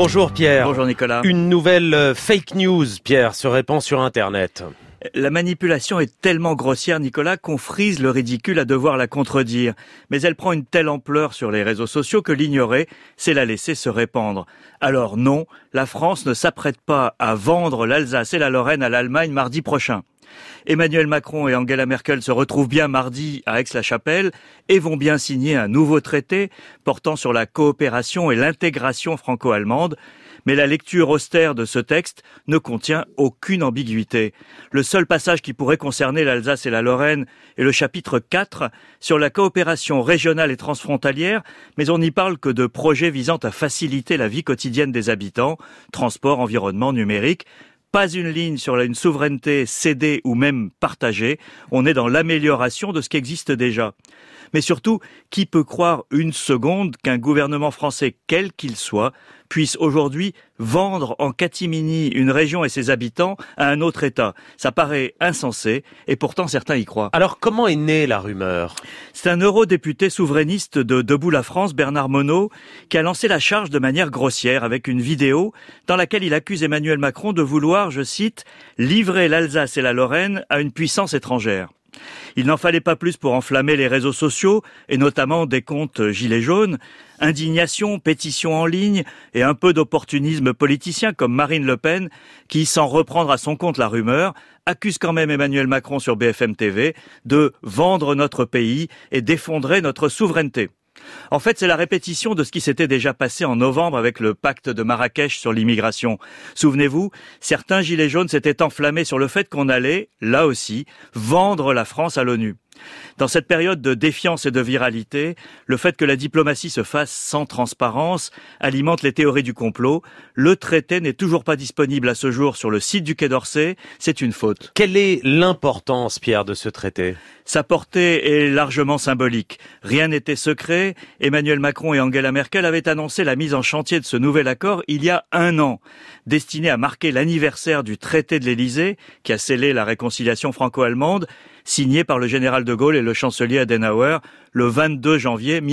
Bonjour Pierre. Bonjour Nicolas. Une nouvelle fake news, Pierre, se répand sur Internet. La manipulation est tellement grossière, Nicolas, qu'on frise le ridicule à devoir la contredire. Mais elle prend une telle ampleur sur les réseaux sociaux que l'ignorer, c'est la laisser se répandre. Alors non, la France ne s'apprête pas à vendre l'Alsace et la Lorraine à l'Allemagne mardi prochain. Emmanuel Macron et Angela Merkel se retrouvent bien mardi à Aix-la-Chapelle et vont bien signer un nouveau traité portant sur la coopération et l'intégration franco-allemande. Mais la lecture austère de ce texte ne contient aucune ambiguïté. Le seul passage qui pourrait concerner l'Alsace et la Lorraine est le chapitre 4 sur la coopération régionale et transfrontalière, mais on n'y parle que de projets visant à faciliter la vie quotidienne des habitants, transport, environnement, numérique. Pas une ligne sur une souveraineté cédée ou même partagée. On est dans l'amélioration de ce qui existe déjà. Mais surtout, qui peut croire une seconde qu'un gouvernement français, quel qu'il soit, puisse aujourd'hui vendre en catimini une région et ses habitants à un autre État? Ça paraît insensé, et pourtant certains y croient. Alors comment est née la rumeur? C'est un eurodéputé souverainiste de Debout la France, Bernard Monod, qui a lancé la charge de manière grossière avec une vidéo dans laquelle il accuse Emmanuel Macron de vouloir, je cite, « livrer l'Alsace et la Lorraine à une puissance étrangère ». Il n'en fallait pas plus pour enflammer les réseaux sociaux, et notamment des comptes gilets jaunes. Indignation, pétition en ligne et un peu d'opportunisme politicien comme Marine Le Pen, qui, sans reprendre à son compte la rumeur, accuse quand même Emmanuel Macron sur BFM TV de vendre notre pays et d'effondrer notre souveraineté. En fait, c'est la répétition de ce qui s'était déjà passé en novembre avec le pacte de Marrakech sur l'immigration. Souvenez-vous, certains gilets jaunes s'étaient enflammés sur le fait qu'on allait, là aussi, vendre la France à l'ONU. Dans cette période de défiance et de viralité, le fait que la diplomatie se fasse sans transparence alimente les théories du complot. Le traité n'est toujours pas disponible à ce jour sur le site du Quai d'Orsay. C'est une faute. Quelle est l'importance, Pierre, de ce traité? Sa portée est largement symbolique. Rien n'était secret. Emmanuel Macron et Angela Merkel avaient annoncé la mise en chantier de ce nouvel accord il y a 1 an, destiné à marquer l'anniversaire du traité de l'Élysée, qui a scellé la réconciliation franco-allemande, signé par le général de Gaulle et le chancelier Adenauer le 22 janvier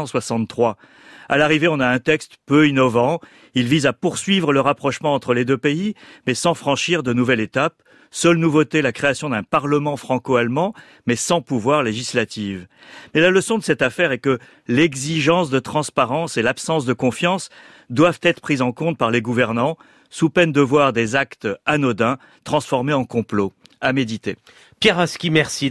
1963. À l'arrivée, on a un texte peu innovant. Il vise à poursuivre le rapprochement entre les deux pays, mais sans franchir de nouvelles étapes. Seule nouveauté, la création d'un parlement franco-allemand, mais sans pouvoir législatif. Mais la leçon de cette affaire est que l'exigence de transparence et l'absence de confiance doivent être prises en compte par les gouvernants, sous peine de voir des actes anodins transformés en complots. À méditer. Pierre Aski, merci.